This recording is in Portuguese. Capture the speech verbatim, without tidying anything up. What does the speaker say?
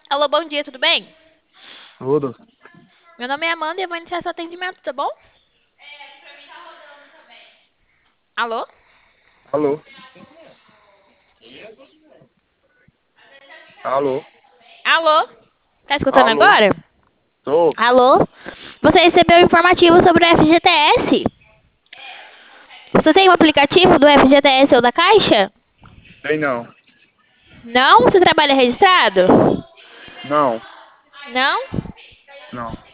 Alô, bom dia, tudo bem? Tudo. Meu nome é Amanda e eu vou iniciar seu atendimento, tá bom? Alô? Alô? Alô? Alô? Tá escutando Alô? agora? Tô? Alô? Você recebeu um informativo sobre o F G T S? Você tem um aplicativo do F G T S ou da Caixa? Tem não. Não? Você trabalha registrado? Não. Não? Não.